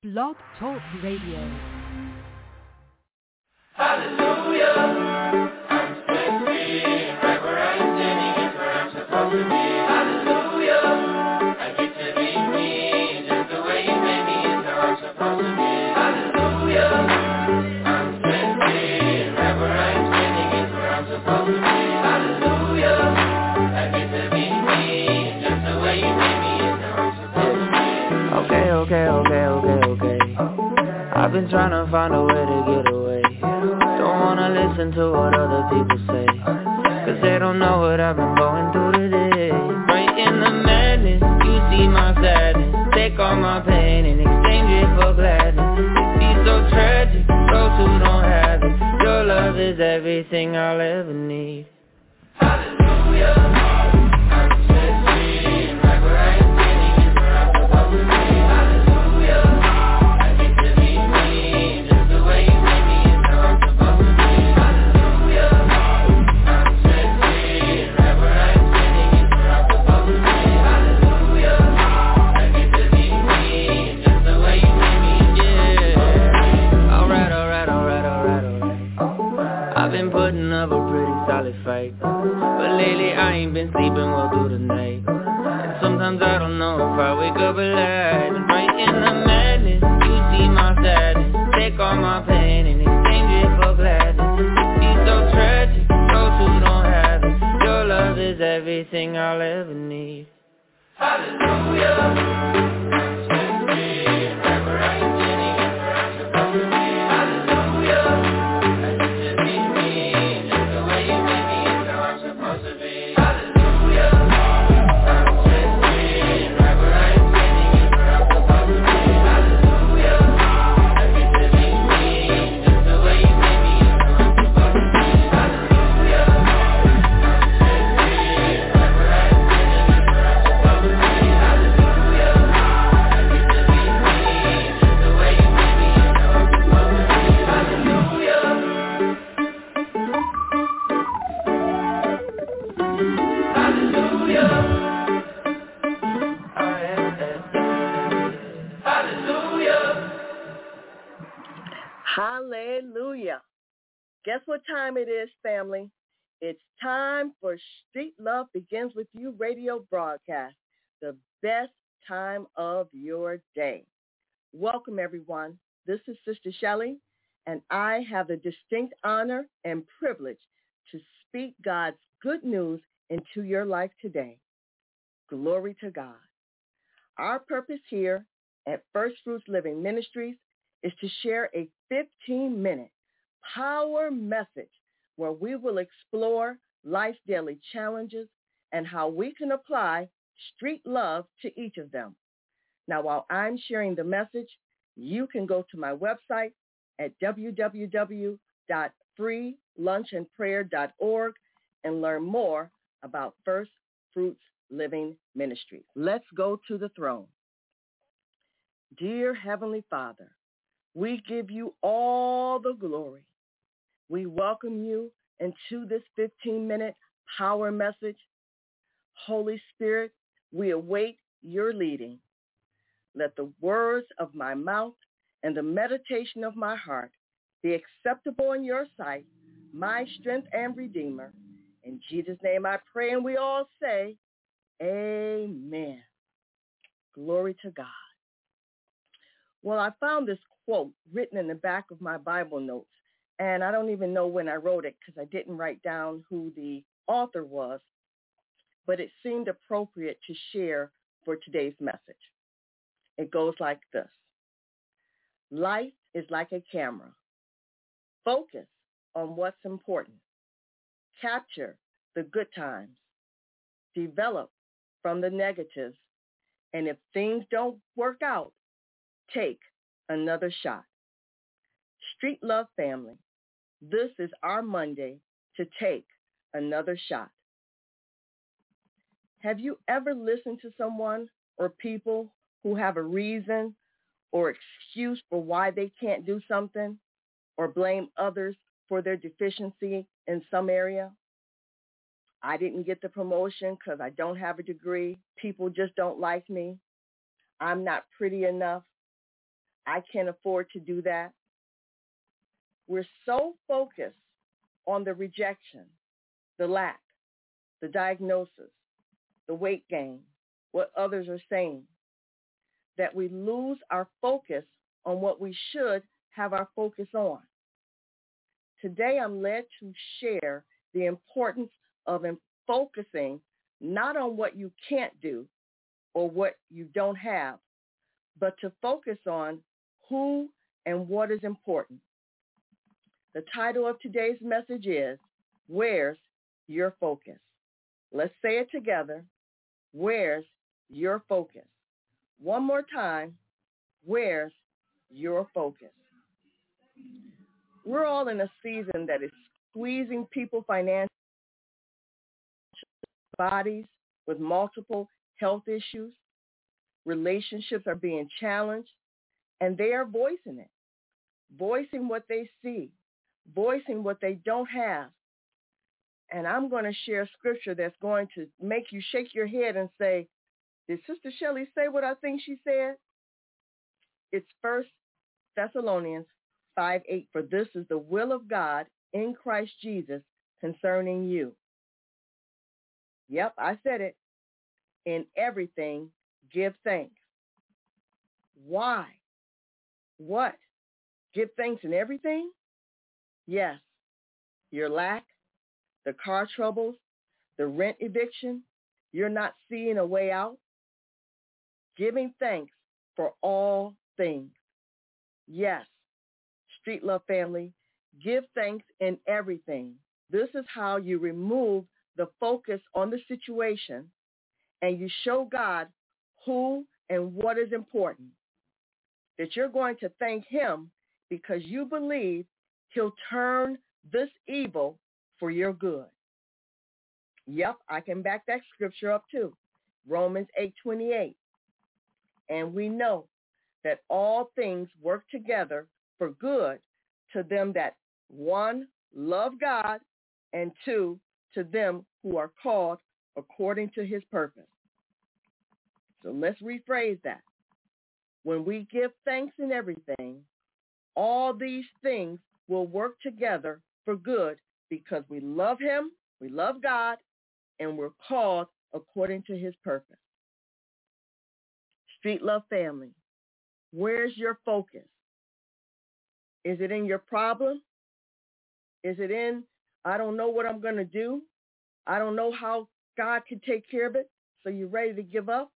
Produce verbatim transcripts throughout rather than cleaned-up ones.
Blog Talk Radio. Hallelujah, I'm set free, right where I'm standing is where I'm supposed to be. Hallelujah, I get to be me, just the way you made me is how I'm supposed to be. Hallelujah, I'm set free, right where I'm standing is where I'm supposed to be. Hallelujah, I get to be me, just the way you made me is how I'm supposed to be. Okay, okay, okay, okay, okay. I've been trying to find a way to get away. Don't wanna listen to what other people say, cause they don't know what I've been going through today. Right in the madness, you see my sadness. Take all my pain and exchange it for gladness. It be so tragic, those who don't have it. Your love is everything I'll ever need. Hallelujah. But lately I ain't been sleeping well through the night, and sometimes I don't know if I wake up alive. And right in the madness, you see my sadness. Take all my pain and exchange it for gladness. It be so tragic, those who don't have it. Your love is everything I'll ever need. Hallelujah. Set free, right where I'm standing is where I'm supposed to be. Hallelujah. I get to be me, just the way you made me is how I'm supposed to be. Hallelujah. I'm set free, right where I'm standing is where I'm supposed to be. Hallelujah. I get to be me, just the way you made me is how I'm supposed to be. Hallelujah. I'm set free, right where I'm standing is where I'm supposed to be. Hallelujah. I get to be me, just the way you made me is how I'm supposed to be. Hallelujah. Hallelujah. Hallelujah. Hallelujah. Guess what time it is, family? It's time for Street Love Begins With You radio broadcast, the best time of your day. Welcome, everyone. This is Sister Shelley, and I have the distinct honor and privilege to speak God's good news into your life today. Glory to God. Our purpose here at First Fruits Living Ministries is to share a fifteen-minute power message where we will explore life's daily challenges and how we can apply street love to each of them. Now, while I'm sharing the message, you can go to my website at w w w dot free lunch and prayer dot org and learn more about First Fruits Living Ministries. Let's go to the throne. Dear Heavenly Father, we give you all the glory. We welcome you into this fifteen-minute power message. Holy Spirit, we await your leading. Let the words of my mouth and the meditation of my heart be acceptable in your sight, my strength and redeemer. In Jesus' name I pray, and we all say, amen. Glory to God. Well, I found this quote written in the back of my Bible notes, and I don't even know when I wrote it because I didn't write down who the author was, but it seemed appropriate to share for today's message. It goes like this. Life is like a camera. Focus on what's important. Capture the good times. Develop from the negatives. And if things don't work out, take another shot. Street Love family, this is our Monday to take another shot. Have you ever listened to someone or people who have a reason or excuse for why they can't do something or blame others for their deficiency in some area? I didn't get the promotion because I don't have a degree. People just don't like me. I'm not pretty enough. I can't afford to do that. We're so focused on the rejection, the lack, the diagnosis, the weight gain, what others are saying, that we lose our focus on what we should have our focus on. Today, I'm led to share the importance of focusing not on what you can't do or what you don't have, but to focus on who and what is important. The title of today's message is, Where's Your Focus? Let's say it together. Where's your focus? One more time. Where's your focus? We're all in a season that is squeezing people financially, bodies with multiple health issues. Relationships are being challenged, and they are voicing it, voicing what they see, voicing what they don't have. And I'm going to share scripture that's going to make you shake your head and say, did Sister Shelley say what I think she said? It's First Thessalonians five eight. For this is the will of God in Christ Jesus concerning you. Yep, I said it. In everything, give thanks. Why? What? Give thanks in everything? Yes. Your lack, the car troubles, the rent eviction, you're not seeing a way out. Giving thanks for all things. Yes. Street Love family, give thanks in everything. This is how you remove the focus on the situation and you show God who and what is important. That you're going to thank him because you believe he'll turn this evil for your good. Yep, I can back that scripture up too. Romans eight twenty-eight. And we know that all things work together for good to them that, one, love God, and two, to them who are called according to his purpose. So let's rephrase that. When we give thanks in everything, all these things will work together for good because we love him, we love God, and we're called according to his purpose. Street Love family, where's your focus? Is it in your problem? Is it in, I don't know what I'm going to do? I don't know how God can take care of it, so you're ready to give up?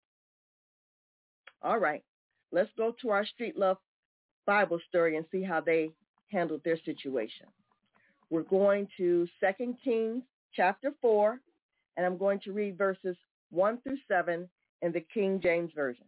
All right, let's go to our Street Love Bible story and see how they handled their situation. We're going to Second Kings chapter four, and I'm going to read verses one through seven in the King James Version.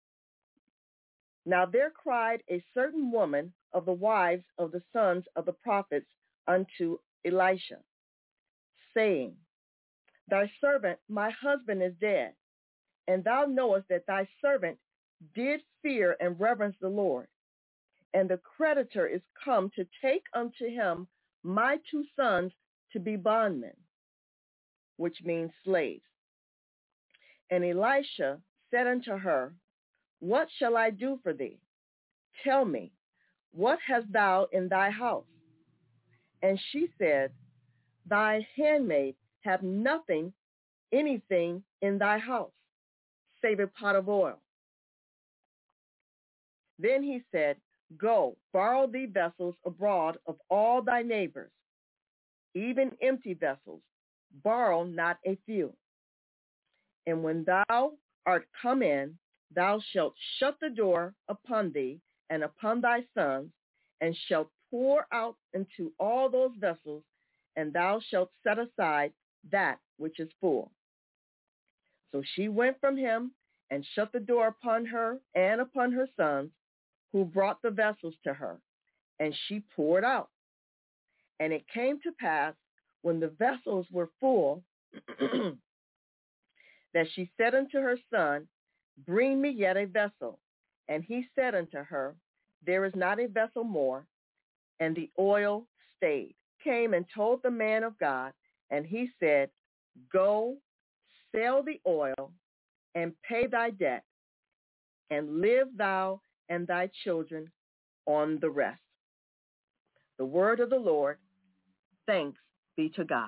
Now there cried a certain woman of the wives of the sons of the prophets unto Elisha, saying, Thy servant, my husband, is dead, and thou knowest that thy servant did fear and reverence the Lord. And the creditor is come to take unto him my two sons to be bondmen, which means slaves. And Elisha said unto her, What shall I do for thee? Tell me, what hast thou in thy house? And she said, Thy handmaid hath nothing, anything in thy house, save a pot of oil. Then he said, Go, borrow thee vessels abroad of all thy neighbors, even empty vessels, borrow not a few. And when thou art come in, thou shalt shut the door upon thee and upon thy sons, and shalt pour out into all those vessels, and thou shalt set aside that which is full. So she went from him and shut the door upon her and upon her sons, who brought the vessels to her, and she poured out. And it came to pass, when the vessels were full, that she said unto her son, Bring me yet a vessel. And he said unto her, There is not a vessel more. And the oil stayed. Came and told the man of God, and he said, Go, sell the oil, and pay thy debt, and live thou and thy children on the rest. The word of the Lord. Thanks be to God.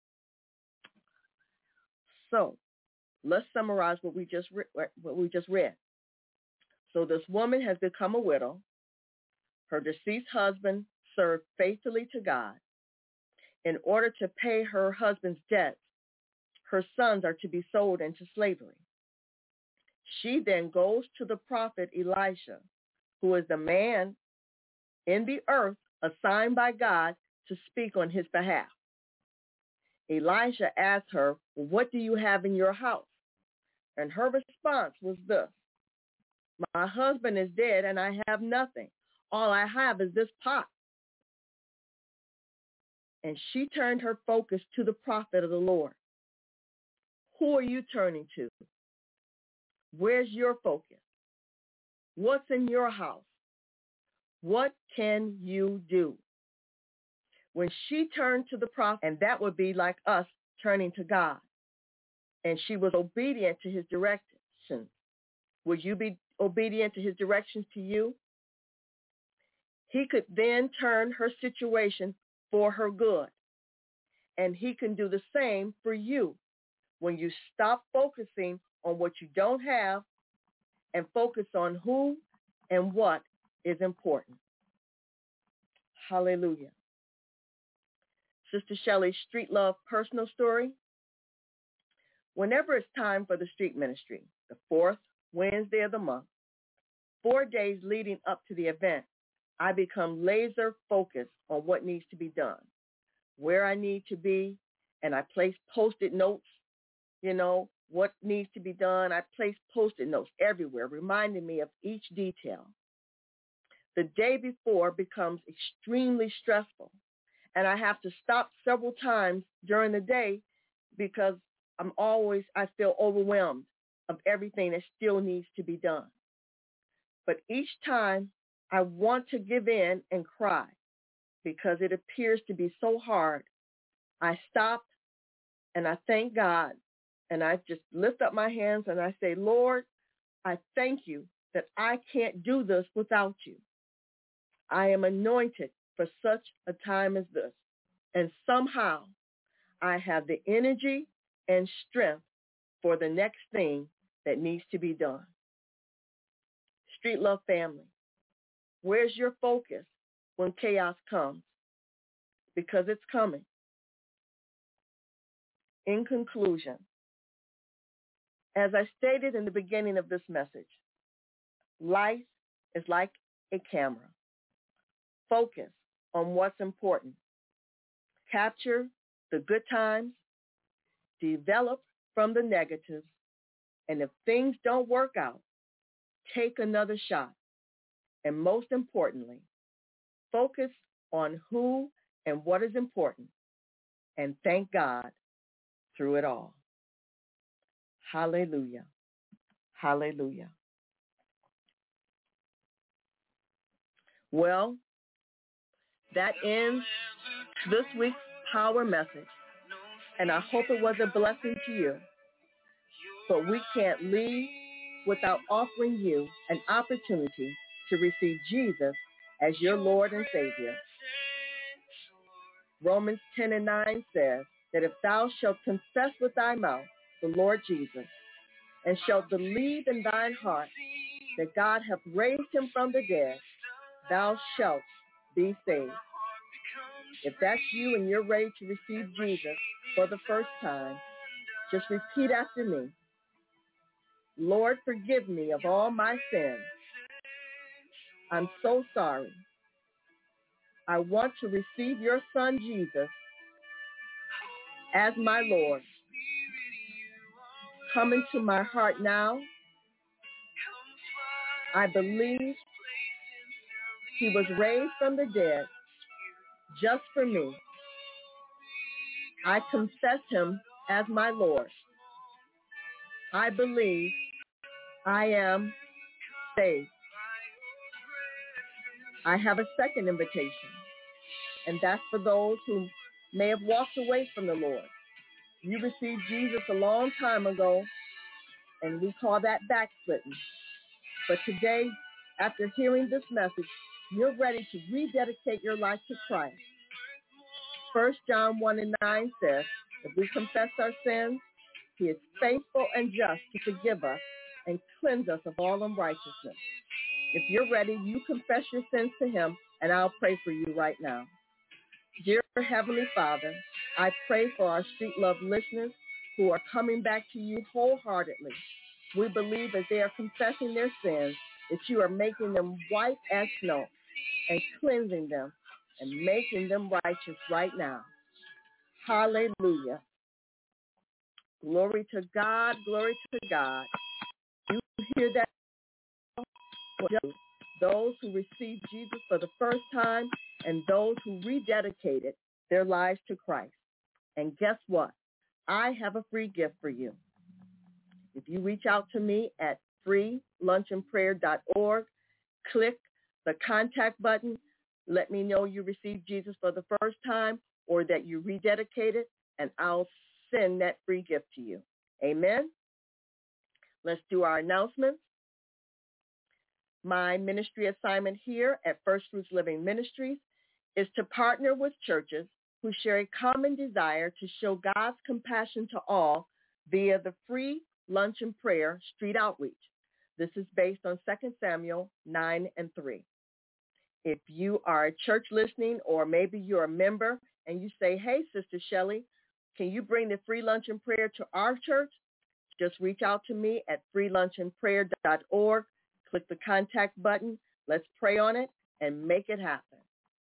So let's summarize what we just re- what we just read. So this woman has become a widow. Her deceased husband served faithfully to God. In order to pay her husband's debts, her sons are to be sold into slavery. She then goes to the prophet Elisha, who is the man in the earth assigned by God to speak on his behalf. Elisha asked her, well, what do you have in your house? And her response was this: my husband is dead and I have nothing. All I have is this pot. And she turned her focus to the prophet of the Lord. Who are you turning to? Where's your focus? What's in your house? What can you do? When she turned to the prophet, and that would be like us turning to God, and she was obedient to his directions, would you be obedient to his directions to you? He could then turn her situation for her good, and he can do the same for you when you stop focusing on what you don't have and focus on who and what is important. Hallelujah. Sister Shelley's Street Love personal story. Whenever it's time for the street ministry, the fourth Wednesday of the month, four days leading up to the event, I become laser focused on what needs to be done, where I need to be, and I place post-it notes, you know, what needs to be done. I place post-it notes everywhere, reminding me of each detail. The day before becomes extremely stressful, and I have to stop several times during the day because I'm always, I feel overwhelmed of everything that still needs to be done. But each time I want to give in and cry because it appears to be so hard. I stop and I thank God, and I just lift up my hands and I say, Lord, I thank you that I can't do this without you. I am anointed for such a time as this. And somehow I have the energy and strength for the next thing that needs to be done. Street Love family, where's your focus when chaos comes? Because it's coming. In conclusion, as I stated in the beginning of this message, life is like a camera. Focus on what's important. Capture the good times, develop from the negatives, and if things don't work out, take another shot. And most importantly, focus on who and what is important, and thank God through it all. Hallelujah. Hallelujah. Well, that ends this week's power message, and I hope it was a blessing to you. But we can't leave without offering you an opportunity to receive Jesus as your Lord and Savior. Romans ten and nine says that if thou shalt confess with thy mouth the Lord Jesus, and shalt believe in thine heart that God hath raised him from the dead, thou shalt be saved. If that's you and you're ready to receive Jesus for the first time, just repeat after me. Lord, forgive me of all my sins. I'm so sorry. I want to receive your Son, Jesus, as my Lord. Come into my heart now. I believe he was raised from the dead just for me. I confess him as my Lord. I believe I am saved. I have a second invitation, and that's for those who may have walked away from the Lord. You received Jesus a long time ago, and we call that backsliding. But today, after hearing this message, you're ready to rededicate your life to Christ. First John one and nine says, if we confess our sins, he is faithful and just to forgive us and cleanse us of all unrighteousness. If you're ready, you confess your sins to him, and I'll pray for you right now. Dear Heavenly Father, I pray for our Street Love listeners who are coming back to you wholeheartedly. We believe as they are confessing their sins that you are making them white as snow and cleansing them and making them righteous right now. Hallelujah. Glory to God, glory to God. You hear that? Those who received Jesus for the first time and those who rededicated their lives to Christ. And guess what? I have a free gift for you. If you reach out to me at free lunch and prayer dot org, click the contact button, let me know you received Jesus for the first time or that you rededicated, and I'll send that free gift to you. Amen? Let's do our announcements. My ministry assignment here at First Fruits Living Ministries is to partner with churches who share a common desire to show God's compassion to all via the free lunch and prayer street outreach. This is based on Second Samuel nine and three. If you are a church listening, or maybe you're a member and you say, hey, Sister Shelley, can you bring the free lunch and prayer to our church? Just reach out to me at free lunch and prayer dot org. Click the contact button. Let's pray on it and make it happen.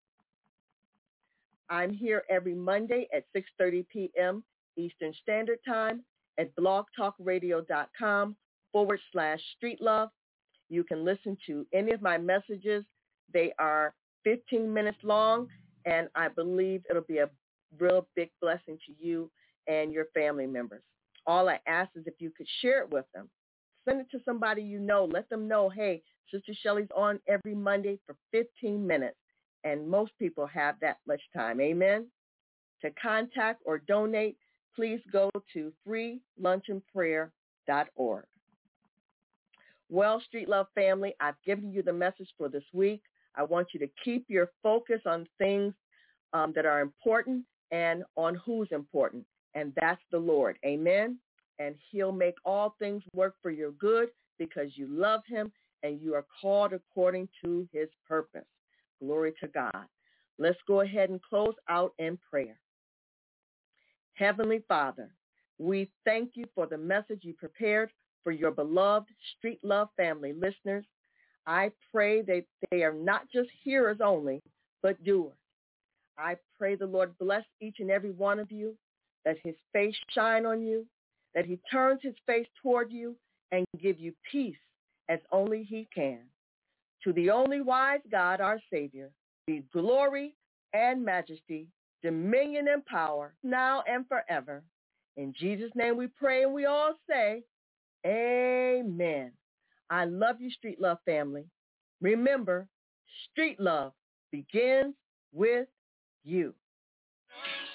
I'm here every Monday at six thirty p.m. Eastern Standard Time at blogtalkradio.com forward slash street love. You can listen to any of my messages. They are fifteen minutes long, and I believe it'll be a real big blessing to you and your family members. All I ask is if you could share it with them. Send it to somebody you know. Let them know, hey, Sister Shelley's on every Monday for fifteen minutes, and most people have that much time. Amen? To contact or donate, please go to free lunch and prayer dot org. Well, Street Love family, I've given you the message for this week. I want you to keep your focus on things um, that are important and on who's important, and that's the Lord. Amen? And he'll make all things work for your good because you love him and you are called according to his purpose. Glory to God. Let's go ahead and close out in prayer. Heavenly Father, we thank you for the message you prepared for your beloved Street Love family listeners. I pray that they are not just hearers only, but doers. I pray the Lord bless each and every one of you, that his face shine on you, that he turns his face toward you and give you peace as only he can. To the only wise God, our Savior, be glory and majesty, dominion and power, now and forever. In Jesus' name we pray, and we all say, amen. I love you, Street Love family. Remember, Street Love begins with you.